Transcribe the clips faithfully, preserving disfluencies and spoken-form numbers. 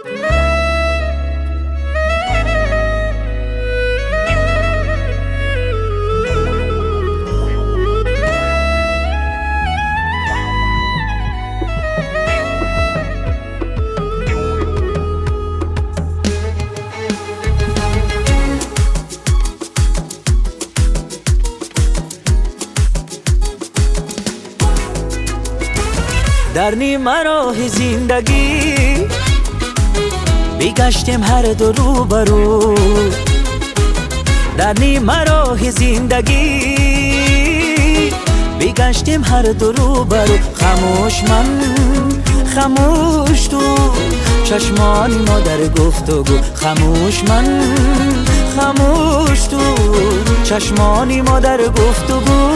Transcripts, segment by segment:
در نیمه راه زندگی بگشتیم هر دو رو برو. در نیمه راه زندگی بگشتیم هر دو رو برو. خاموش من خاموش تو چشمانی ما در گفتگو. خاموش من خاموش تو چشمانی ما در گفتگو.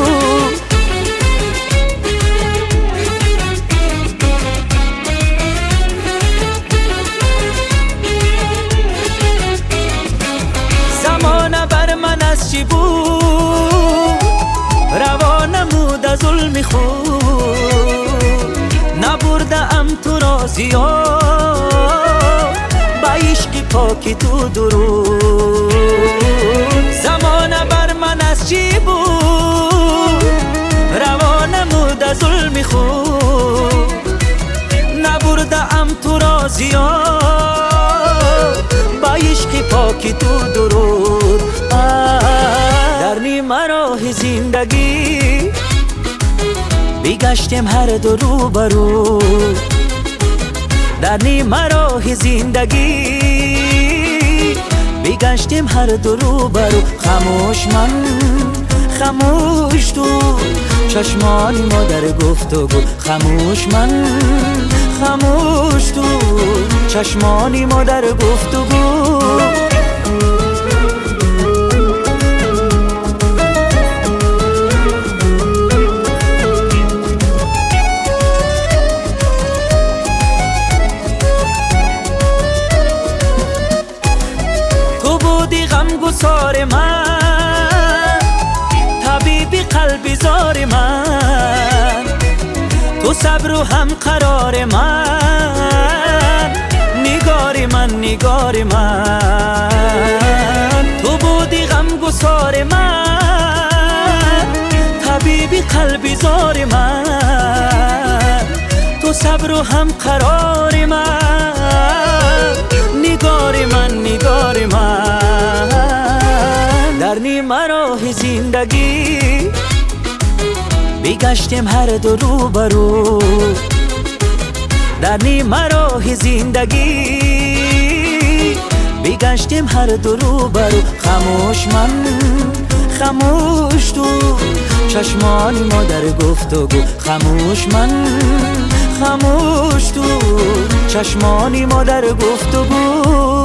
زمانه بر من از چی بود روانمود از ظلم خود. نبرده ام تو را زیاد با عشق پاک تو درود. زمانه بر من از چی بود روانمود از ظلم خود. نبرده ام تو را زیاد با عشق پاک تو درود. در نیمه راه زندگی بگشتیم هر دو رو برو. در نیمه راه زندگی بگشتیم هر دو رو برو. خاموش من خاموش تو چشمانی ما در گفتگو. خاموش من خاموش تو چشمانی ما در گفتگو. تو بودی غمگسار من طبیب قلبی زار من. تو صبر و هم قرار من نگار من نگار من. تو بودی غمگسار من طبیب قلبی زار من. تو صبر و هم قرار من نگار من نگار من. در نیمه راه زندگی بگشتیم هر دو رو برو. در نیمه راه زندگی بگشتیم هر دو رو برو. خاموش من خاموش تو چشمانی ما در گفتگو. خاموش من خاموش تو چشمانی ما در گفتگو.